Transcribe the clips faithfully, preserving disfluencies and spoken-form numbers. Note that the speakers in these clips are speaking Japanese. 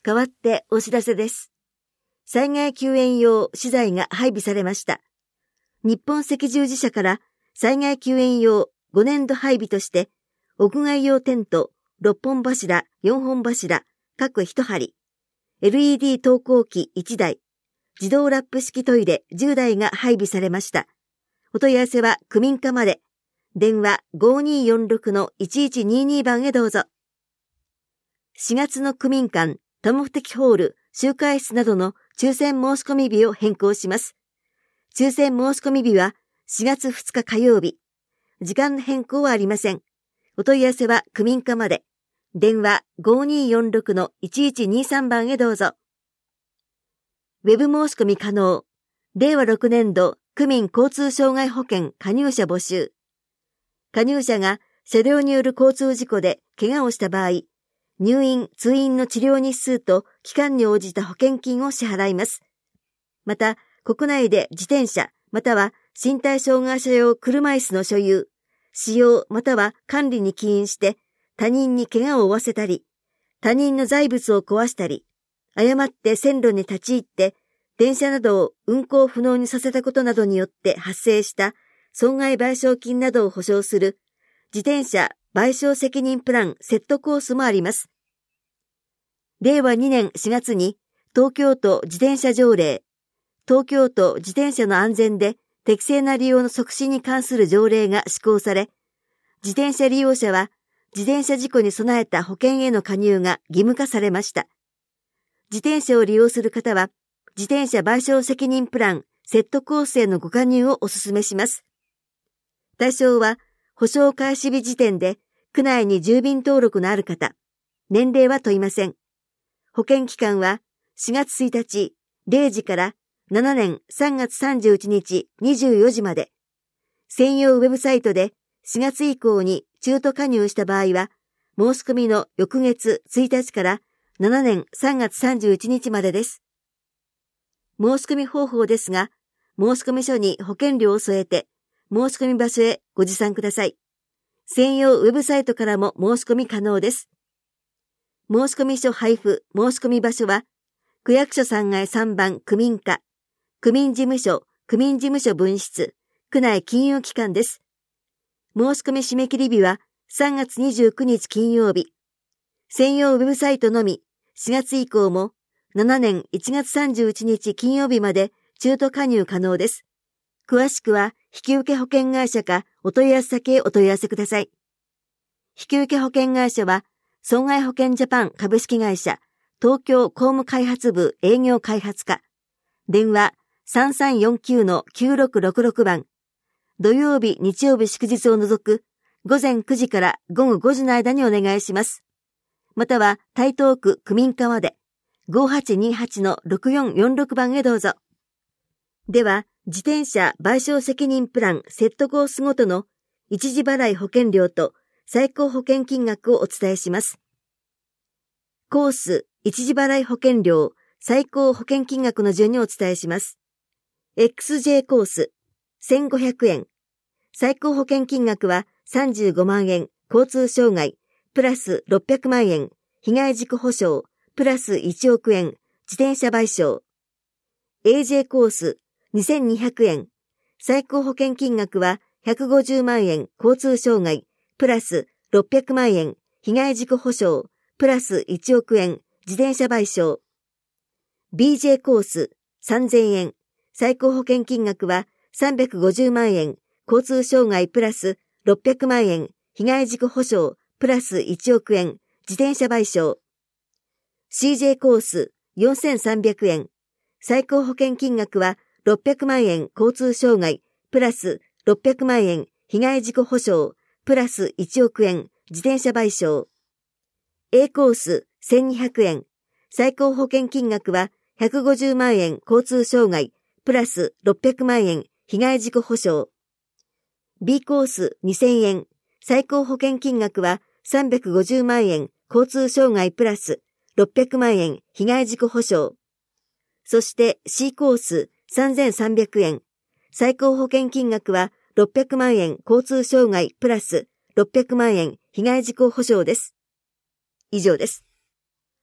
代わってお知らせです。災害救援用資材が配備されました。日本赤十字社から災害救援用ごねんど配備として、屋外用テントろっぽん柱、よんほん柱、各いちはり、エルイーディー 投光器いちだい、自動ラップ式トイレじゅうだいが配備されました。お問い合わせは区民課まで。電話 ごにーよんろくのいちいちにーにー 番へどうぞ。しがつの区民館、多目的ホール、集会室などの抽選申し込み日を変更します。抽選申し込み日はしがつふつか火曜日。時間の変更はありません。お問い合わせは区民課まで。電話 ごにーよんろくのいちいちにーさん 番へどうぞ。ウェブ申し込み可能。れいわろくねんど区民交通障害保険加入者募集。加入者が車両による交通事故で怪我をした場合、入院・通院の治療日数と期間に応じた保険金を支払います。また、国内で自転車または身体障害者用車椅子の所有、使用または管理に起因して他人に怪我を負わせたり、他人の財物を壊したり、誤って線路に立ち入って電車などを運行不能にさせたことなどによって発生した損害賠償金などを保証する自転車賠償責任プランセットコースもあります。れいわにねんしがつに東京都自転車条例、東京都自転車の安全で適正な利用の促進に関する条例が施行され、自転車利用者は自転車事故に備えた保険への加入が義務化されました。自転車を利用する方は、自転車賠償責任プランセットコースへのご加入をお勧めします。対象は、保証開始日時点で区内に住民登録のある方、年齢は問いません。保険期間はしがつついたちれいじからしちねんさんがつさんじゅういちにちにじゅうよじまで、専用ウェブサイトでしがつ以降に中途加入した場合は、申し込みの翌月ついたちからしちねんさんがつさんじゅういちにちまでです。申し込み方法ですが、申し込み書に保険料を添えて、申し込み場所へご持参ください。専用ウェブサイトからも申し込み可能です。申し込み書配布申し込み場所は、区役所さんがいさんばん区民課、区民事務所、区民事務所分室、区内金融機関です。申し込み締め切り日はさんがつにじゅうくにち金曜日。専用ウェブサイトのみ、しがつ以降もしちねんいちがつさんじゅういちにち金曜日まで中途加入可能です。詳しくは、引受保険会社かお問い合わせ先へお問い合わせください。引受保険会社は、損害保険ジャパン株式会社、東京工務開発部営業開発課。電話さんさんよんきゅうのきゅうろくろくろくばん。土曜日、日曜日祝日を除く、ごぜんくじからごごごじの間にお願いします。または、台東区区民課まで、ごはちにはちのろくよんよんろくばんへどうぞ。では、自転車賠償責任プランセットコースごとの一時払い保険料と最高保険金額をお伝えします。コース一時払い保険料最高保険金額の順にお伝えします。エックスジェー コースせんごひゃくえん。最高保険金額はさんじゅうごまんえん交通障害プラスろっぴゃくまんえん被害事故保障プラスいちおくえん自転車賠償。エージェー コースにせんにひゃくえん。最高保険金額はひゃくごじゅうまんえん交通障害、プラスろっぴゃくまんえん被害事故保障、プラスいちおくえん自転車賠償。ビージェー コースさんぜんえん。最高保険金額はさんびゃくごじゅうまんえん交通障害プラスろっぴゃくまんえん被害事故保障、プラスいちおくえん自転車賠償。シージェー コースよんせんさんびゃくえん。最高保険金額はろっぴゃくまんえん交通障害、プラスろっぴゃくまんえん被害事故保障、プラスいちおくえん自転車賠償。A コースせんにひゃくえん。最高保険金額はひゃくごじゅうまんえん交通障害、プラスろっぴゃくまんえん被害事故保障。B コースにせんえん。最高保険金額はさんびゃくごじゅうまんえん交通障害プラスろっぴゃくまんえん被害事故保障。そして C コースさんぜんさんびゃくえん。最高保険金額はろっぴゃくまんえん交通障害プラスろっぴゃくまんえん被害事故保障です。以上です。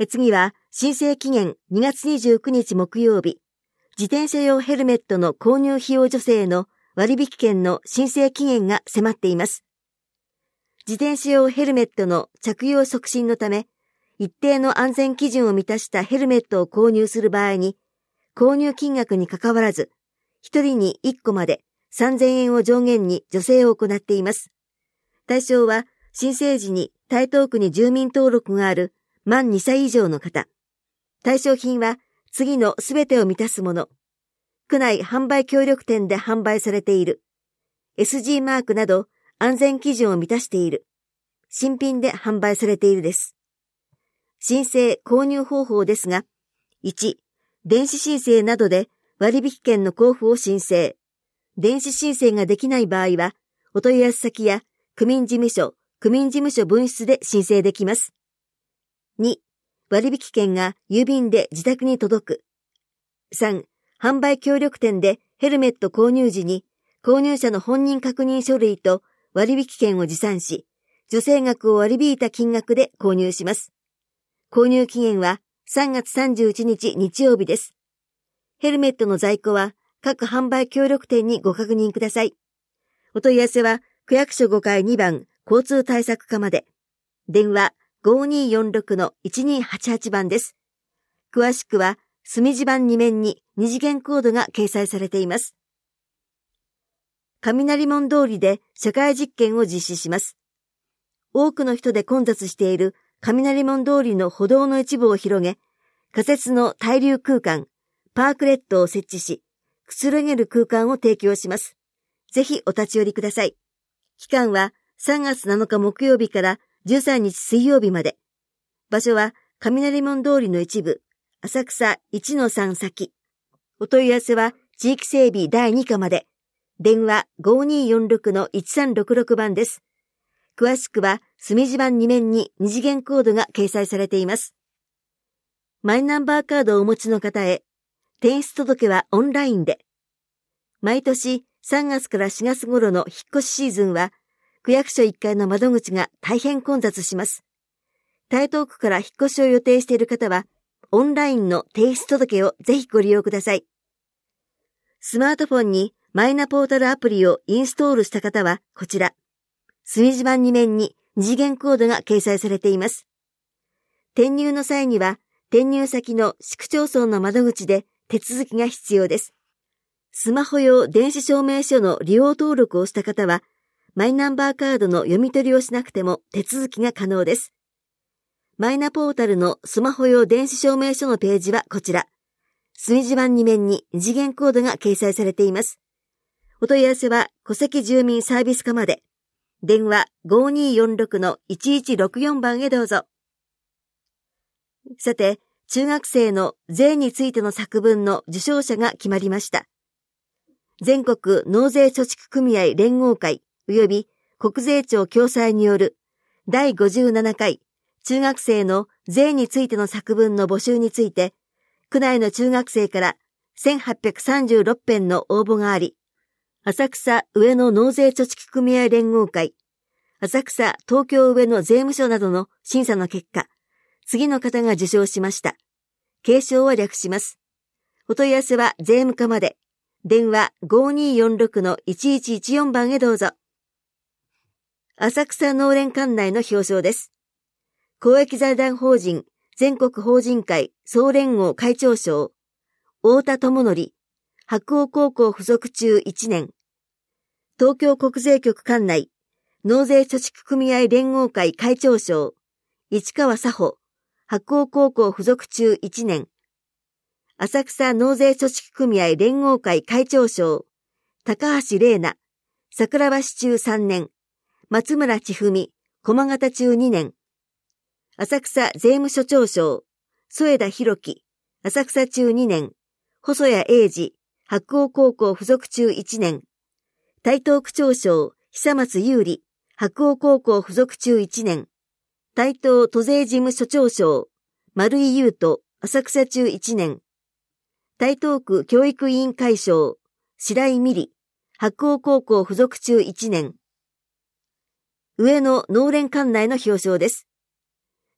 次は申請期限にがつにじゅうくにち木曜日、自転車用ヘルメットの購入費用助成の割引券の申請期限が迫っています。自転車用ヘルメットの着用促進のため、一定の安全基準を満たしたヘルメットを購入する場合に、購入金額にかかわらず、一人にいっこまでさんぜんえんを上限に助成を行っています。対象は、申請時に台東区に住民登録がある満にさい以上の方。対象品は次のすべてを満たすもの。区内販売協力店で販売されている。エスジー マークなど安全基準を満たしている。新品で販売されているです。申請購入方法ですが、いち、電子申請などで割引券の交付を申請。電子申請ができない場合は、お問い合わせ先や区民事務所、区民事務所分室で申請できます。に、割引券が郵便で自宅に届く。さん、販売協力店でヘルメット購入時に購入者の本人確認書類と割引券を持参し、助成額を割り引いた金額で購入します。購入期限はさんがつさんじゅういちにち日曜日です。ヘルメットの在庫は各販売協力店にご確認ください。お問い合わせは区役所ごかいにばん交通対策課まで。電話 ごにーよんろくのいちにーはちはち 番です。詳しくは墨字盤に面に二次元コードが掲載されています。雷門通りで社会実験を実施します。多くの人で混雑している雷門通りの歩道の一部を広げ、仮設の滞留空間、パークレットを設置し、くつろげる空間を提供します。ぜひお立ち寄りください。期間はさんがつなのか木曜日からじゅうさんにち水曜日まで。場所は雷門通りの一部、浅草 いちのさん 先。お問い合わせは地域整備だいにかまで。電話 ごにーよんろくのいちさんろくろく 番です。詳しくは墨字盤に面に二次元コードが掲載されています。マイナンバーカードをお持ちの方へ、転出届はオンラインで。毎年さんがつからしがつ頃の引っ越しシーズンは、区役所いっかいの窓口が大変混雑します。台東区から引っ越しを予定している方は、オンラインの提出届をぜひご利用ください。スマートフォンにマイナポータルアプリをインストールした方はこちら。墨字盤に面に二次元コードが掲載されています。転入の際には、転入先の市区町村の窓口で手続きが必要です。スマホ用電子証明書の利用登録をした方は、マイナンバーカードの読み取りをしなくても手続きが可能です。マイナポータルのスマホ用電子証明書のページはこちら。墨字盤に面に二次元コードが掲載されています。お問い合わせは戸籍住民サービス課まで。電話 ごにーよんろくのいちいちろくよん 番へどうぞ。さて、中学生の税についての作文の受賞者が決まりました。全国納税貯蓄組合連合会及び国税庁共催によるだいごじゅうななかい中学生の税についての作文の募集について、区内の中学生からせんはっぴゃくさんじゅうろくぺんの応募があり、浅草上野納税貯蓄組合連合会、浅草東京上野税務署などの審査の結果、次の方が受賞しました。継承は略します。お問い合わせは税務課まで。電話 ごにーよんろくのいちいちいちよん 番へどうぞ。浅草農連管内の表彰です。公益財団法人全国法人会総連合会長賞、太田智則、白鴎高校附属中いちねん。東京国税局管内、納税貯蓄組合連合会会長賞、市川佐穂、白鴎高校附属中いちねん。浅草納税貯蓄組合連合会会長賞、高橋玲奈、桜橋中さんねん。松村千文、駒形中にねん。浅草税務署長賞、添田博樹、浅草中にねん。細谷英二、白鴎高校附属中いちねん。台東区長賞、久松優里、白鴎高校附属中いちねん。台東都税事務所長賞、丸井優斗、浅草中いちねん。台東区教育委員会賞、白井美里、白鴎高校附属中いちねん。上野農連管内の表彰です。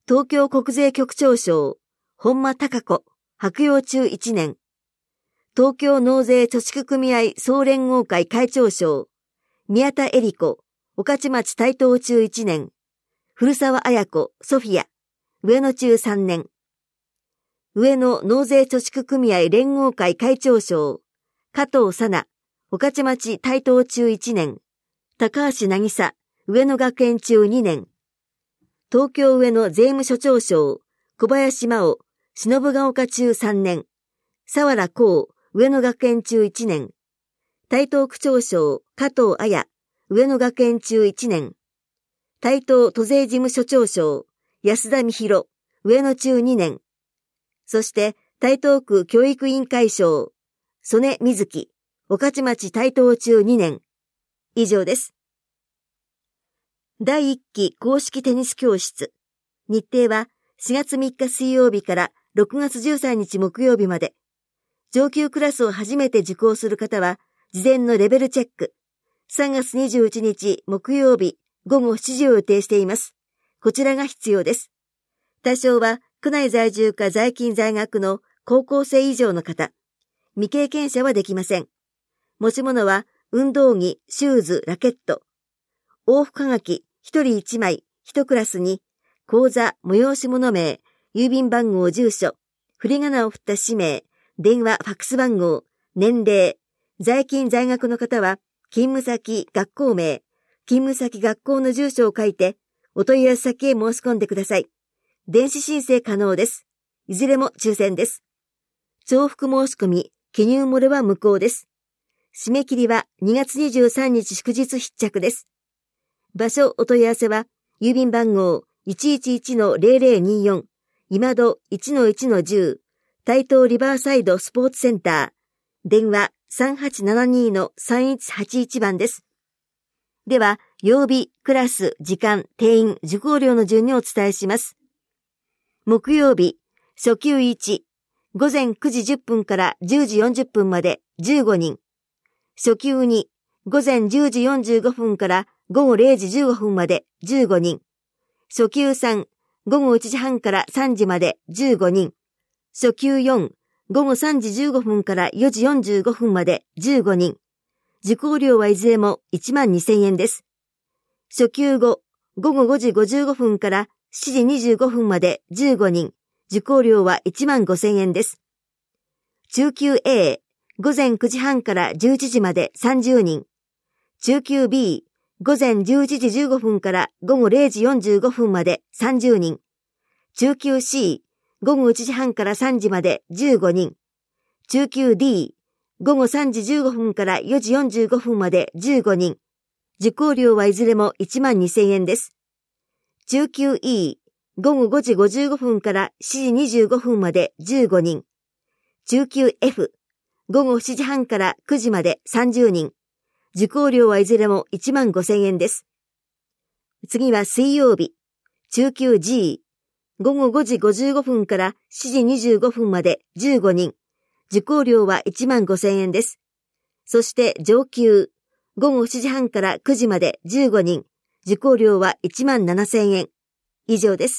東京国税局長賞、本間貴子、白陽中いちねん。東京納税貯蓄組合総連合会会長賞、宮田恵里子、御徒町台東中いちねん。古澤綾子、ソフィア、上野中さんねん。上野納税貯蓄組合連合会会長賞、加藤佐奈、御徒町台東中いちねん。高橋渚、上野学園中にねん。東京上野税務署長賞、小林真央、忍ヶ丘中さんねん。佐原光、上野学園中いちねん。台東区長賞、加藤綾、上野学園中いちねん。台東都税事務所長賞、安田美弘、上野中にねん。そして、台東区教育委員会賞、曽根瑞希、御徒町台東中にねん。以上です。だいいっき公式テニス教室。日程はしがつみっか水曜日からろくがつじゅうさんにち木曜日まで。上級クラスを初めて受講する方は、事前のレベルチェック。さんがつにじゅういちにち木曜日ごごしちじを予定しています。こちらが必要です。対象は、区内在住か在勤在学の高校生以上の方。未経験者はできません。持ち物は、運動着、シューズ、ラケット。往復はがき、ひとりいちまい、いちクラスに、口座、催し物名、郵便番号、住所、振り仮名を振った氏名、電話、ファックス番号、年齢、在勤在学の方は、勤務先、学校名、勤務先、学校の住所を書いて、お問い合わせ先へ申し込んでください。電子申請可能です。いずれも抽選です。重複申し込み、記入漏れは無効です。締め切りはにがつにじゅうさんにち祝日必着です。場所お問い合わせは、郵便番号 いちいちいちのゼロゼロによん、今戸 いちのいちのじゅう、台東リバーサイドスポーツセンター、電話 さんはちななにのさんいちはちいち 番です。では、曜日、クラス、時間、定員、受講料の順にお伝えします。木曜日、初級いち、午前くじじゅっぷんからじゅうじよんじゅっぷんまでじゅうごにん。初級に、午前じゅうじよんじゅうごふんから午後れいじじゅうごふんまでじゅうごにん。初級さん、午後いちじはんからさんじまでじゅうごにん。初級よん、午後さんじじゅうごふんからよじよんじゅうごふんまでじゅうごにん。受講料はいずれもいちまんにせんえんです。初級ご、午後ごじごじゅうごふんからしちじにじゅうごふんまでじゅうごにん。受講料はいちまんごせんえんです。中級 A、午前くじはんからじゅういちじまでさんじゅうにん。中級 B、午前じゅういちじじゅうごふんから午後れいじよんじゅうごふんまでさんじゅうにん。中級 C、午後いちじはんからさんじまでじゅうごにん。中級 D、午後さんじじゅうごふんからよじよんじゅうごふんまでじゅうごにん。受講料はいずれもいちまんにせんえんです。中級 E、午後ごじごじゅうごふんからしちじにじゅうごふんまでじゅうごにん。中級 F、午後しちじはんからくじまでさんじゅうにん。受講料はいずれもいちまんごせんえんです。次は水曜日。中級 G、午後ごじごじゅうごふんからしちじにじゅうごふんまでじゅうごにん。受講料はいちまんごせんえんです。そして上級、午後しちじはんからくじまでじゅうごにん。受講料はいちまんななせんえん。以上です。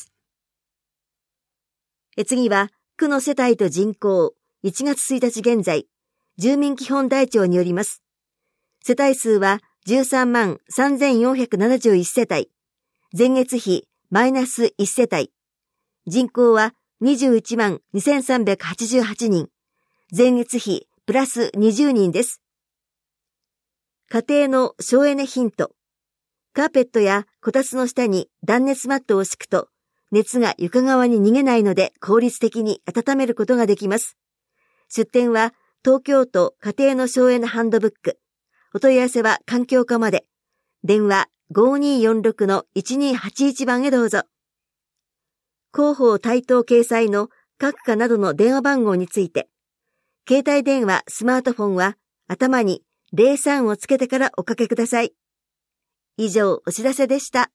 え次は、区の世帯と人口、いちがつついたち現在、住民基本台帳によります。世帯数はじゅうさんまんさんぜんよんひゃくななじゅういちせたい、前月比マイナスいちせたい、人口はにじゅういちまんにせんさんびゃくはちじゅうはちにん、前月比プラスにじゅうにんです。家庭の省エネヒント。カーペットやこたつの下に断熱マットを敷くと、熱が床側に逃げないので効率的に温めることができます。出店は東京都家庭の省エネハンドブック。お問い合わせは環境課まで。電話 ごにーよんろくのいちにーはちいち 番へどうぞ。広報対等掲載の各課などの電話番号について、携帯電話、スマートフォンは頭にゼロさんをつけてからおかけください。以上、お知らせでした。